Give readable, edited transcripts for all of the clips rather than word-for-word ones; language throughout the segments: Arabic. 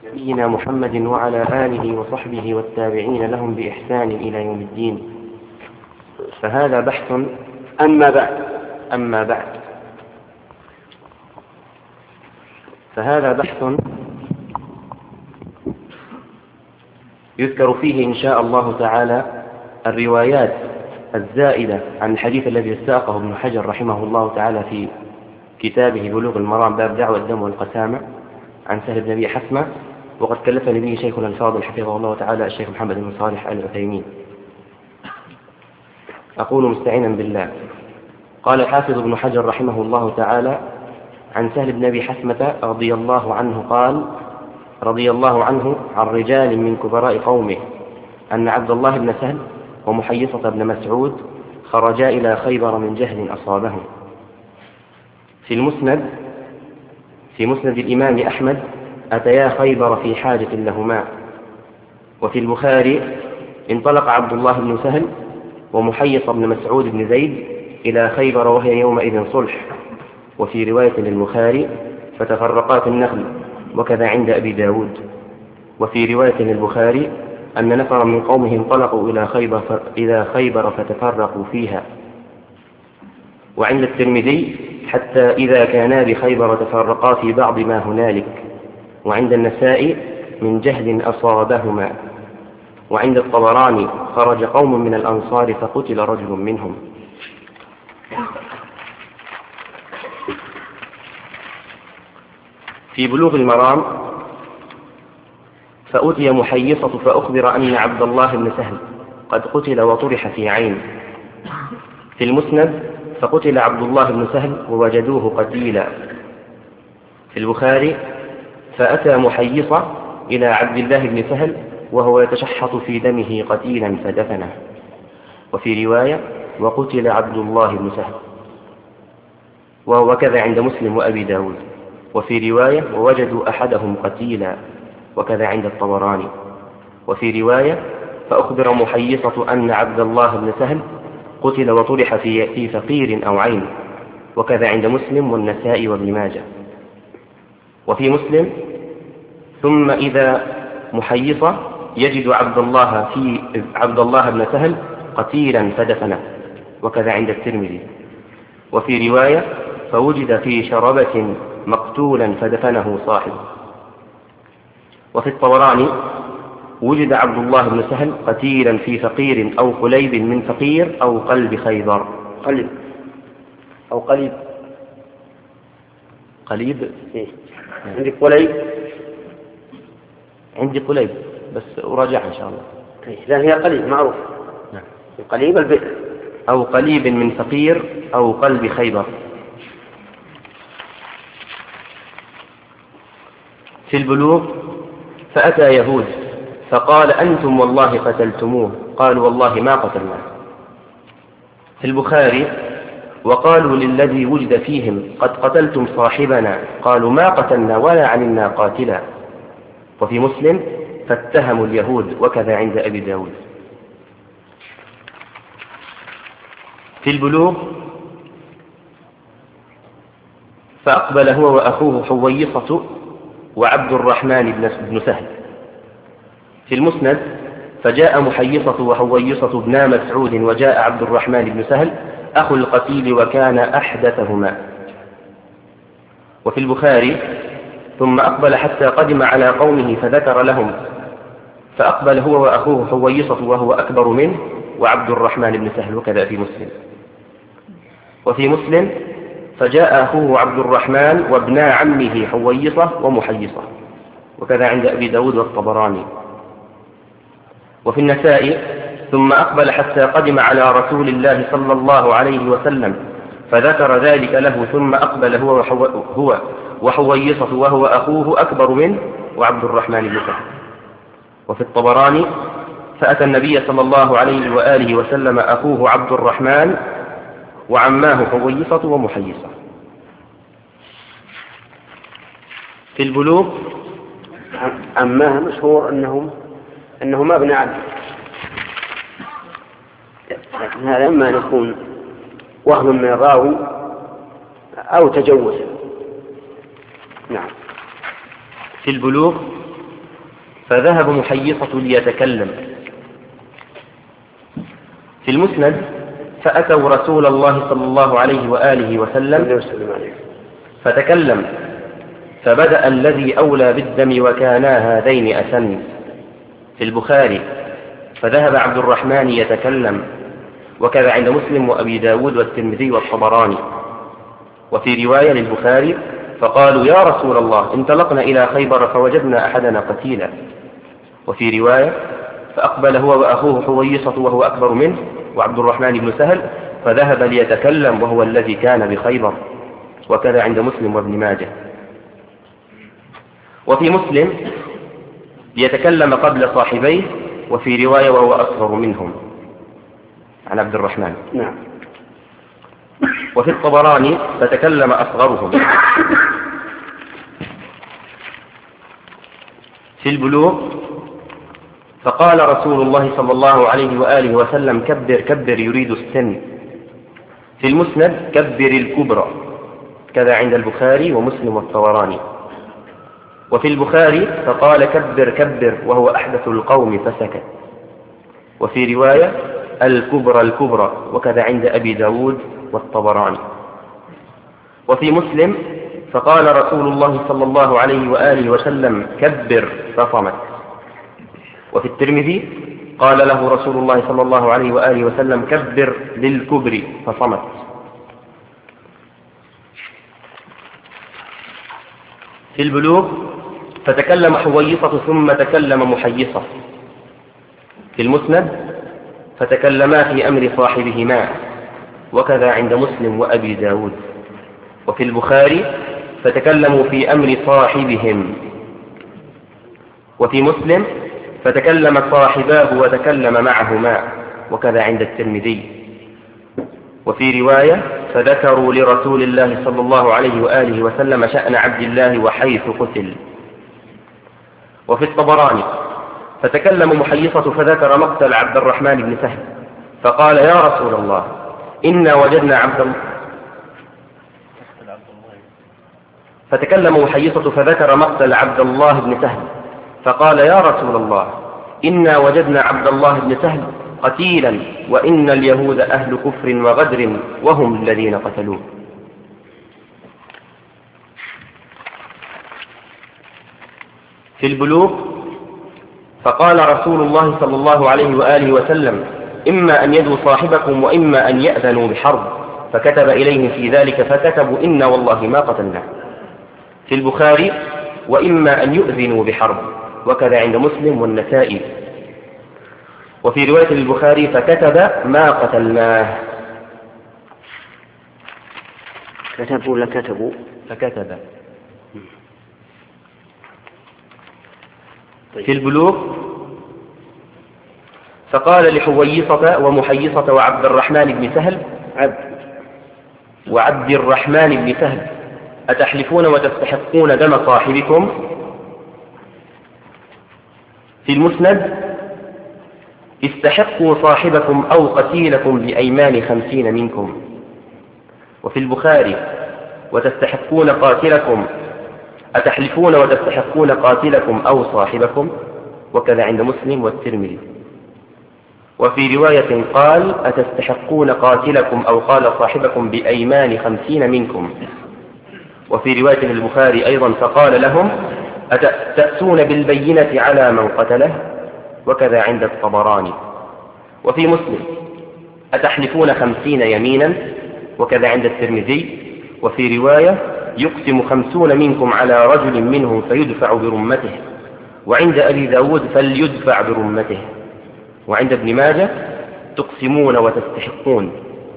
نبينا محمد وعلى آله وصحبه والتابعين لهم بإحسان إلى يوم الدين. فهذا بحث. أما بعد فهذا بحث يذكر فيه إن شاء الله تعالى الروايات الزائدة عن الحديث الذي ساقه ابن حجر رحمه الله تعالى في كتابه بلوغ المرام باب دعوى الدم والقسامة عن سهل بن أبي حثمة، وقد كلفني به شيخنا الفاضل حفظه الله تعالى الشيخ محمد بن صالح آل عثيمين. أقول مستعينا بالله. قال الحافظ ابن حجر رحمه الله تعالى عن سهل بن أبي حثمة رضي الله عنه قال: رضي الله عنه عن رجال من كبراء قومه أن عبد الله بن سهل ومحيصة بن مسعود خرجا إلى خيبر من جهل أصابهم. في مسند الإمام أحمد أتيا خيبر في حاجة لهما. وفي البخاري انطلق عبد الله بن سهل ومحيص بن مسعود بن زيد إلى خيبر وهي يومئذ صلح. وفي رواية للبخاري فتفرقا في النخل، وكذا عند أبي داود. وفي رواية للبخاري أن نفر من قومه انطلقوا إلى خيبر فتفرقوا فيها. وعند الترمذي حتى إذا كانا بخيبر تفرقا في بعض ما هنالك. وعند النسائي من جهل أصابهما. وعند الطبراني خرج قوم من الأنصار فقتل رجل منهم. في بلوغ المرام فأتي محيصة فأخبر أن عبد الله بن سهل قد قتل وطرح في عين. في المسند فقتل عبد الله بن سهل ووجدوه قتيلا. في البخاري فأتى محيصة إلى عبد الله بن سهل وهو يتشحط في دمه قتيلا فدفنه. وفي رواية وقتل عبد الله بن سهل، وكذا عند مسلم وأبي داود. وفي رواية ووجدوا أحدهم قتيلا، وكذا عند الطبراني. وفي رواية فأخبر محيصة أن عبد الله بن سهل قتل وطرح في فقير أو عين، وكذا عند مسلم والنسائي وابن ماجه. وفي مسلم ثم إذا محيصة يجد عبد الله بن سهل قتيلا فدفنه، وكذا عند الترمذي. وفي رواية فوجد في شربة مقتولا فدفنه صاحبه. وفي الطبراني وجد عبد الله بن سهل قتيلا في فقير أو قليب من فقير أو قلب خيبر. قليب إيه؟ عندي قليب بس أراجع إن شاء الله. لا، هي قليب معروف. نعم. قليب البئر أو قليب من فقير أو قلب خيبر. في البلوغ فأتى يهود فقال: أنتم والله قتلتموه. قالوا: والله ما قتلناه. في البخاري وقالوا للذي وجد فيهم: قد قتلتم صاحبنا. قالوا: ما قتلنا ولا علمنا قاتلا. وفي مسلم فاتهموا اليهود، وكذا عند أبي داود. في البلوغ فأقبل هو وأخوه حويصة وعبد الرحمن بن سهل. في المسند فجاء محيصة وحويصة بن مسعود، وجاء عبد الرحمن بن سهل أخو القتيل وكان أحدثهما. وفي البخاري ثم أقبل حتى قدم على قومه فذكر لهم، فأقبل هو وأخوه حويصة وهو أكبر منه وعبد الرحمن بن سهل، وكذا في مسلم. وفي مسلم فجاء أخوه عبد الرحمن وابنا عمه حويصة ومحيصة، وكذا عند أبي داود والطبراني. وفي النسائي ثم أقبل حتى قدم على رسول الله صلى الله عليه وسلم فذكر ذلك له، ثم أقبل هو وحويصة وهو أخوه أكبر منه وعبد الرحمن بن سهل. وفي الطبراني فأتى النبي صلى الله عليه وآله وسلم أخوه عبد الرحمن وعماه حويصة ومحيصة. في البلوغ عماه مشهور أنهما ابن عم، لكن هذا إما أن يكون وهم من الراوي أو تجوز. نعم. في البلوغ فذهب محيصة ليتكلم. في المسند فأتوا رسول الله صلى الله عليه وآله وسلم فتكلم، فبدأ الذي أولى بالدم وكانا هذين أسن. في البخاري فذهب عبد الرحمن يتكلم، وكذا عند مسلم وأبي داود والترمذي والطبراني. وفي رواية للبخاري فقالوا يا رسول الله انطلقنا إلى خيبر فوجدنا أحدنا قتيلا. وفي رواية فأقبل هو وأخوه حويصة وهو أكبر منه وعبد الرحمن بن سهل فذهب ليتكلم وهو الذي كان بخيبر. وكذا عند مسلم وابن ماجه. وفي مسلم ليتكلم قبل صاحبيه، وفي رواية وهو أصغر منهم عن عبد الرحمن. نعم. وفي الطبراني فتكلم أصغرهم. في البلوغ فقال رسول الله صلى الله عليه وآله وسلم كبر كبر يريد السن. في المسند كبر الكبرى، كذا عند البخاري ومسلم والطبراني. وفي البخاري فقال كبر كبر وهو أحدث القوم فسكت. وفي رواية الكبرى الكبرى، وكذا عند أبي داود والطبراني. وفي مسلم فقال رسول الله صلى الله عليه وآله وسلم كبر فصمت. وفي الترمذي قال له رسول الله صلى الله عليه وآله وسلم كبر للكبر فصمت. في البلوغ فتكلم حويصة ثم تكلم محيصة. في المسند فتكلما في أمر صاحبهما، وكذا عند مسلم وأبي داود. وفي البخاري فتكلموا في أمر صاحبهم. وفي مسلم فتكلم صاحباه وتكلم معهما، وكذا عند الترمذي. وفي رواية فذكروا لرسول الله صلى الله عليه وآله وسلم شأن عبد الله وحيث قتل. وفي الطبراني فتكلم محيصة فذكر مقتل عبد الرحمن بن سهل فقال يا رسول الله إنا وجدنا عبد الله. فتكلم محيصة فذكر مقتل عبد الله بن سهل فقال يا رسول الله إنا وجدنا عبد الله بن سهل قتيلا وإن اليهود أهل كفر وغدر وهم الذين قتلوه. في البلوغ فقال رسول الله صلى الله عليه وآله وسلم إما أن يدوا صاحبكم وإما أن يأذنوا بحرب، فكتب إليهم في ذلك فكتبوا إنا والله ما قتلنا. في البخاري وإما أن يؤذنوا بحرب، وكذا عند مسلم والنسائي. وفي رواية البخاري فكتب ما قتلناه. كتبوا ولا كتبوا؟ فكتب. في البلوغ فقال لحويصة ومحيصة وعبد الرحمن بن سهل وعبد الرحمن بن سهل أتحلفون وتستحقون دم صاحبكم؟ في المسند استحقوا صاحبكم أو قتيلكم بأيمان 50 منكم. وفي البخاري وتستحقون قاتلكم أتحلفون وتستحقون قاتلكم أو صاحبكم، وكذا عند مسلم والترمذي. وفي رواية قال أتستحقون قاتلكم أو قال صاحبكم بأيمان 50 منكم. وفي رواية للبخاري أيضا فقال لهم أتأتون بالبينة على من قتله، وكذا عند الطبراني. وفي مسلم أتحلفون 50 يمينا، وكذا عند الترمذي. وفي رواية يقسم 50 منكم على رجل منهم فيدفع برمته، وعند أبي داود فليدفع برمته. وعند ابن ماجه تقسمون وتستحقون.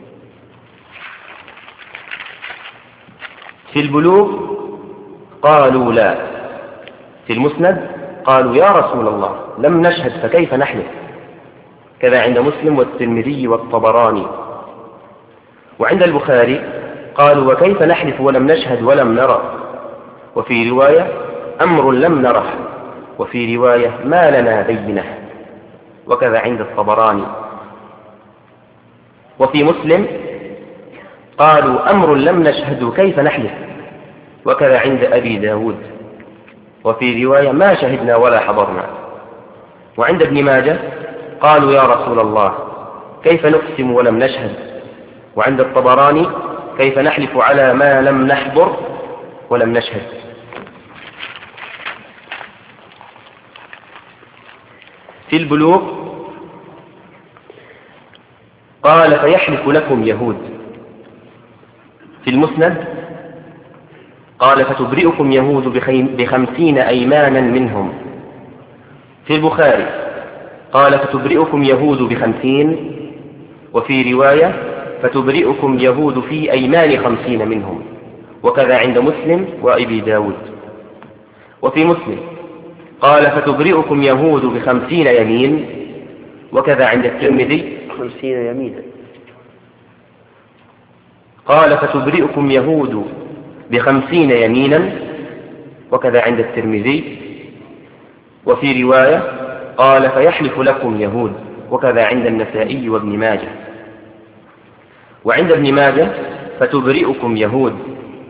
في البلوغ قالوا لا. في المسند قالوا يا رسول الله لم نشهد فكيف نحلف، كذا عند مسلم والترمذي والطبراني. وعند البخاري قالوا وكيف نحلف ولم نشهد ولم نرى. وفي رواية أمر لم نره، وفي رواية ما لنا بينه، وكذا عند الطبراني. وفي مسلم قالوا أمر لم نشهد كيف نحلف، وكذا عند أبي داود. وفي رواية ما شهدنا ولا حضرنا. وعند ابن ماجه قالوا يا رسول الله كيف نقسم ولم نشهد. وعند الطبراني كيف نحلف على ما لم نحضر ولم نشهد. في البلوغ قال فيحلف لكم يهود. في المسند قال فتبرئكم يهود ب50 أيمانا منهم. في البخاري قال فتبرئكم يهود ب50، وفي رواية فتبرئكم يهود في أيمان 50 منهم، وكذا عند مسلم وأبي داود. وفي مسلم قال فتبرئكم يهود ب50 يمين، وكذا عند الترمذي 50 يمينا. قال فتبرئكم يهود ب50 يمينا، وكذا عند الترمذي. وفي رواية قال فيحلف لكم يهود، وكذا عند النسائي وابن ماجه. وعند ابن ماجه فتبرئكم يهود.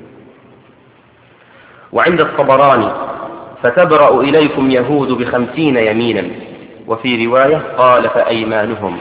وعند الطبراني فتبرأ إليكم يهود ب50 يمينا، وفي رواية قال فأيمانهم.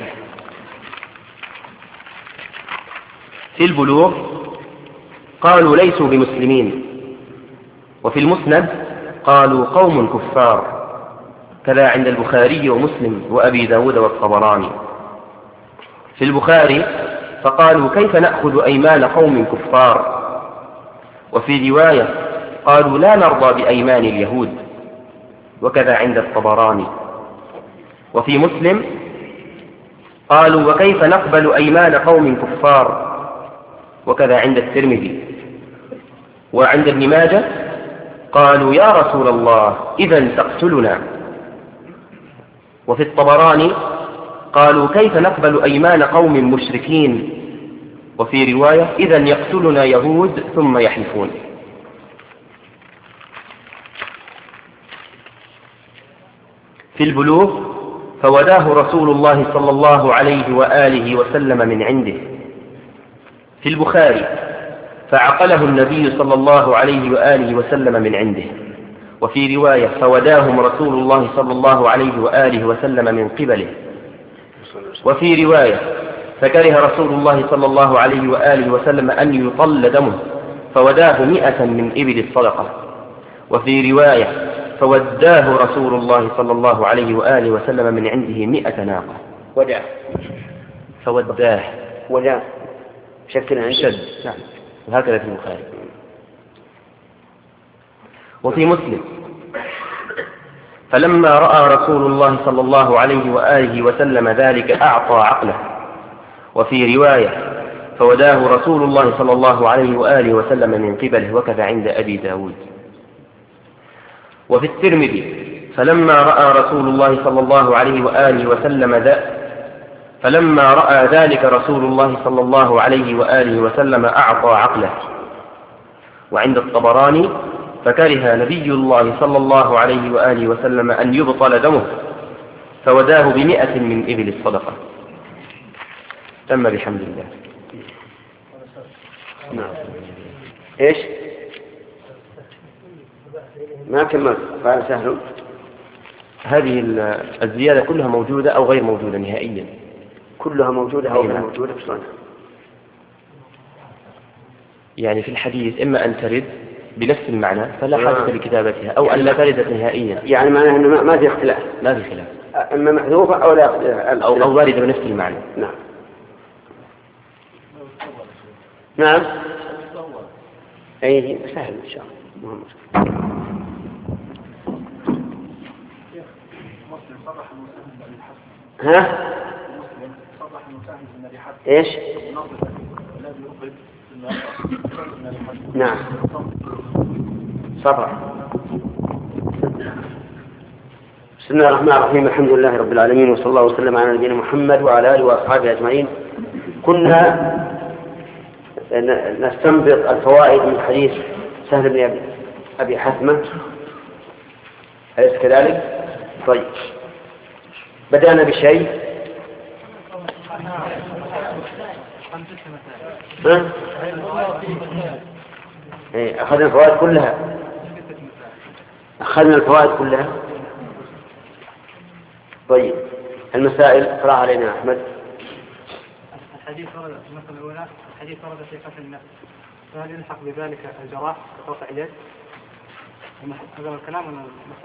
في البلوغ قالوا ليسوا بمسلمين. وفي المسند قالوا قوم كفار، كذا عند البخاري ومسلم وأبي داود والطبراني. في البخاري فقالوا كيف نأخذ أيمان قوم كفار. وفي رواية قالوا لا نرضى بأيمان اليهود، وكذا عند الطبراني. وفي مسلم قالوا وكيف نقبل أيمان قوم كفار، وكذا عند الترمذي. وعند ابن ماجه قالوا يا رسول الله إذن تقتلنا. وفي الطبراني قالوا كيف نقبل أيمان قوم مشركين، وفي رواية إذن يقتلنا يهود ثم يحلفون. في البلوغ فوداه رسول الله صلى الله عليه وآله وسلم من عنده. في البخاري فعقله النبي صلى الله عليه وآله وسلم من عنده. وفي رواية فوداهم رسول الله صلى الله عليه وآله وسلم من قبله. وفي رواية فكره رسول الله صلى الله عليه وآله وسلم أن يطل دمه فوداه 100 من إبل الصدقة. وفي رواية فوداه رسول الله صلى الله عليه وآله وسلم من عنده 100 ناقة. وداه فوداه وداه بشكل عن شد. نعم. وهكذا في البخاري. وفي مسلم فلما رأى رسول الله صلى الله عليه وآله وسلم ذلك أعطى عقله. وفي رواية فوداه رسول الله صلى الله عليه وآله وسلم من قبله، وكذا عند أبي داود. وفي الترمذي فلما رأى رسول الله صلى الله عليه وآله وسلم فلما رأى ذلك رسول الله صلى الله عليه وآله وسلم أعطى عقله. وعند الطبراني فكره نبي الله صلى الله عليه وآله وسلم أن يبطل دمه فوداه 100 من إبل الصدقة. تم بحمد الله. نعم. إيش؟ ما كمل قال سهل. هذه الزيادة كلها موجودة أو غير موجودة نهائيا؟ كلها موجودة أو غير موجودة بصنع. يعني في الحديث إما أن ترد بنفس المعنى فلا حاجة لكتابتها، أو أن لا ترد نهائيا. يعني معناه أنه ما في اختلاف. ما في خلاف. إما محذوفة أو لا أو واردة بنفس المعنى. نعم. نعم. أي سهل إن شاء الله. ها؟ إيش؟ نعم. صبر. بسم الله الرحمن الرحيم. الحمد لله رب العالمين، وصلى الله وسلم على نبينا محمد وعلى آله وأصحابه أجمعين. كنا نستنبط الفوائد من حديث سهل بن أبي حثمة، أليس كذلك؟ طيب، بدأنا بشيء. أخذنا الفوائد كلها. أخذنا الفوائد كلها. طيب المسائل اقرأ علينا أحمد. الحديث ورد المسألة الأولى الحديث ورد في قتل النفس، فهل يلحق بذلك الجراح بقطع اليد؟ هذا الكلام ولا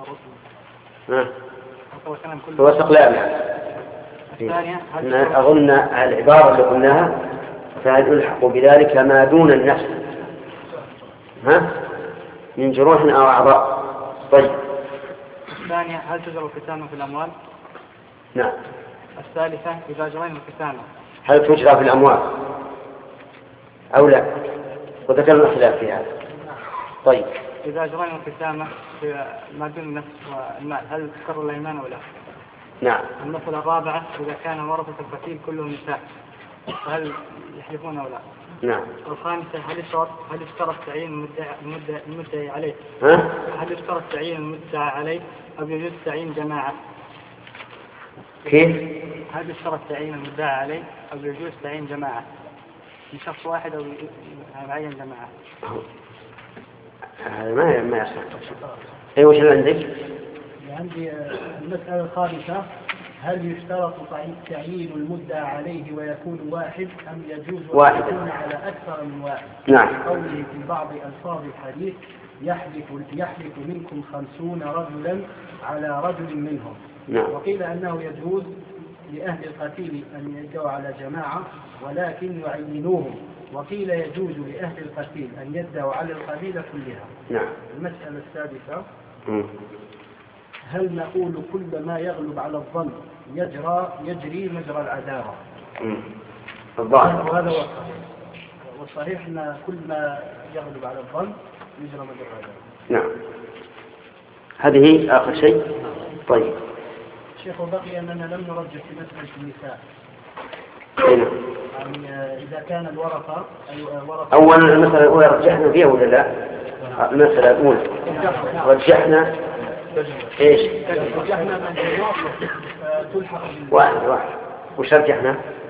هو استقلال يعني. الثانية أظن العبارة اللي قلناها فهل يلحق بذلك ما دون النفس من جروح أو أعضاء. طيب الثانية هل تجرى الختامة في الأموال؟ نعم. الثالثة إذا جرينا الختامة هل تجرى في الأموال أو لا؟ وذكرنا الخلاف في هذا. طيب إذا جرينا الختامة في ما دون النفس والمال هل تكرر الأيمان أو لا؟ نعم. المسألة الرابعة إذا كان ورثة القتيل كلهم نساء فهل يحلفون أو لا؟ نعم. الخامسة هل يشترط تعيين المدعي عليه؟ هل يشترط تعيين المدعي عليه أو يجوز تعيين جماعة؟ كيف؟ هل يشترط تعيين المدعي عليه أو يجوز تعيين جماعة؟ من شخص واحد أو يعين جماعة؟ هذا ما يصح. أي وش اللي عندك؟ عندي المسألة الخامسة هل يشترط تعيين المدعى عليه ويكون واحد أم يجوز أن يكون على أكثر من واحد؟ نعم. قوله في بعض ألفاظ الحديث يحلف منكم 50 رجلا على رجل منهم. نعم. وقيل أنه يجوز لأهل القتيل أن يدعوا على جماعة ولكن يعينوهم، وقيل يجوز لأهل القتيل أن يدعوا على القبيلة كلها. نعم. المسألة السادسة هل نقول كل ما يغلب على الظن يجري مجرى العدالة؟ الظاهر وهذا هو الصحيح، والصحيح أن كل ما يغلب على الظن يجرى مجرى العدالة. نعم. هذه آخر شيء. طيب شيخ بقي أننا لم نرجح في مسألة النساء. يعني إذا كان الورثة أولا المسألة الأولى رجحنا فيها ولا لا؟ المسألة الأولى رجحنا إيش؟ رجحنا من تلحق واحد وش رجحنا؟